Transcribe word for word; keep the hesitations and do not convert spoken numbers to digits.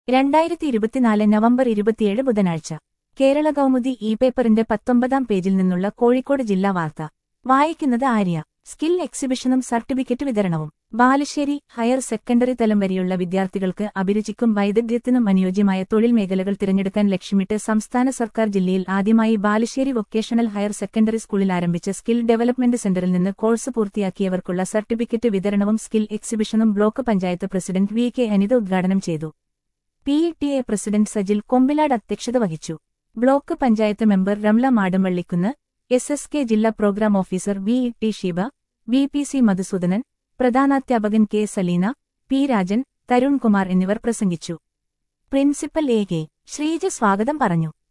രണ്ടായിരത്തി ഇരുപത്തിനാല് നവംബർ ഇരുപത്തിയേഴ് ബുധനാഴ്ച കേരള കൗമുദി ഇ പേപ്പറിന്റെ പത്തൊമ്പതാം പേജിൽ നിന്നുള്ള കോഴിക്കോട് ജില്ലാ വാർത്ത വായിക്കുന്നത് ആര്യ. സ്കിൽ എക്സിബിഷനും സർട്ടിഫിക്കറ്റ് വിതരണവും. ബാലുശ്ശേരി ഹയർ സെക്കൻഡറി തലം വരെയുള്ള വിദ്യാർത്ഥികൾക്ക് അഭിരുചിക്കും വൈദഗ്ധ്യത്തിനും അനുയോജ്യമായ തൊഴിൽ മേഖലകൾ തിരഞ്ഞെടുക്കാൻ ലക്ഷ്യമിട്ട് സംസ്ഥാന സർക്കാർ ജില്ലയിൽ ആദ്യമായി ബാലുശ്ശേരി വൊക്കേഷണൽ ഹയർ സെക്കൻഡറി സ്കൂളിൽ ആരംഭിച്ച സ്കിൽ ഡെവലപ്മെന്റ് സെന്ററിൽ നിന്ന് കോഴ്സ് പൂർത്തിയാക്കിയവർക്കുള്ള സർട്ടിഫിക്കറ്റ് വിതരണവും സ്കിൽ എക്സിബിഷനും block panchayat president V K Anitha ഉദ്ഘാടനം ചെയ്തു. P T A president Sajil Kombilad അധ്യക്ഷത വഹിച്ചു. Block panchayat member Ramla Madampallikkunnu, S S K ജില്ലാ programme officer V T Sheeba, V P C Madhusoodanan, പ്രധാനാധ്യാപകൻ കെ സലീന, പി രാജൻ, തരുൺകുമാർ എന്നിവർ പ്രസംഗിച്ചു. പ്രിൻസിപ്പൽ എ കെ ശ്രീജ സ്വാഗതം പറഞ്ഞു.